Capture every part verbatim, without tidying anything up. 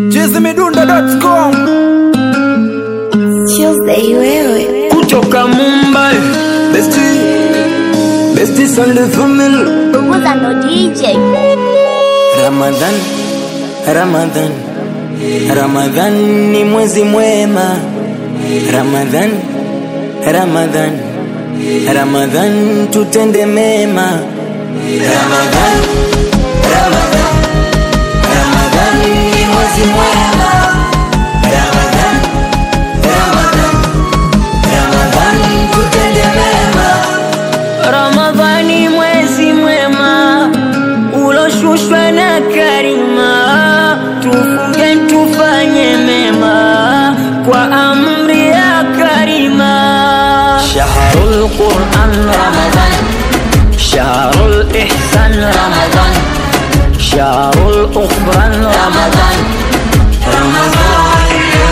jizimidunda dot com Tuesday wewe kutoka Mumbai Besti Besti Sunday family Bubuza ndo D J Ramadhan Ramadhan Ramadhan ni mwezi mwema Ramadhan Ramadhan Ramadhan tutende mema Ramadhan Ramadhan Ramadhan ni mwezi mwema Ramadhan Ramadhan Ramadhan tutende mema Ramadhani mwezi mwema uloshushwa na karima tufunge tufanye mema kwa amri ya karima shahrul Qur'an Ramadhan shahrul ihsan Ramadhan shahrul ukhran Ramadhan Ramadhan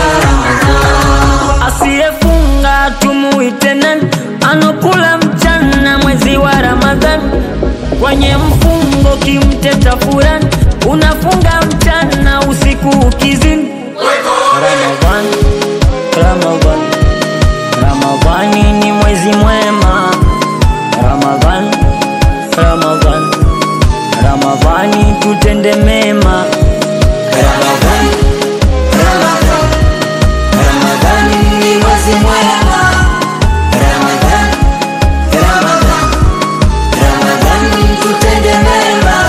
asiyefunga tumuite nani anokula mchana mwezi wa Ramadhan kwenye mfungo kimteta furani unafunga mchana usiku ukizini Ramadhan Ramadhan Ramadhani ni mwezi mwema Ramadhan Ramadhan Ramadhani tutende mema Ramadhan Ramadhan Ramadhani ni mwezi mwema Ramadhan Ramadhan Ramadhani tutende mema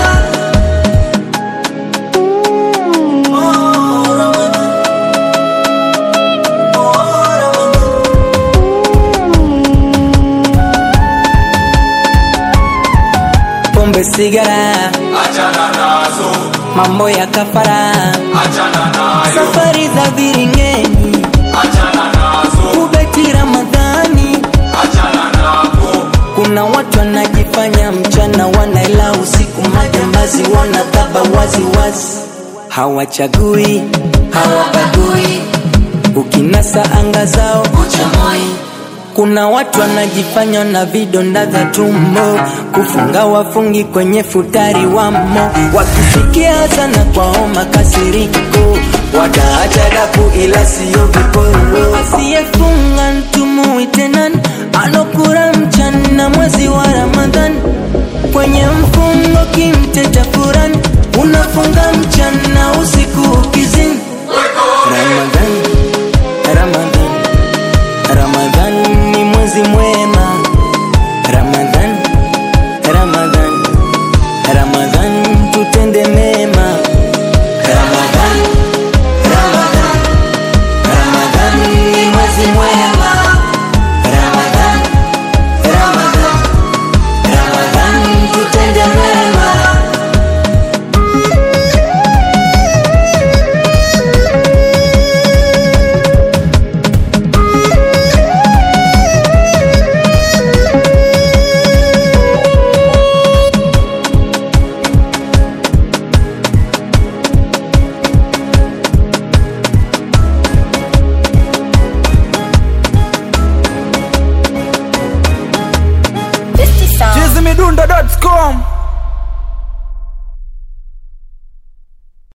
pombe sigara achana nazo, mambo ya kafara achana nayo, safari za viringeni achana nazo, kubeti Ramadhani achana nako, kuna watu wanajifanya mchana wanaela usiku majambazi wanadhaba wazi wazi hawachagui hawabagui ukinasa anga zao uchamoi kuna watu wanajifanya na vidonda vya tumbo kufunga wafungi kwenye futari wamo wakisikia sana kwao makasiriko wataacha dapu ila siyo viporo asiyefunga ntumuite nani anokura mchana mwezi wa Ramadhan kwenye mfungo kimteta furani unafunga mchana usiku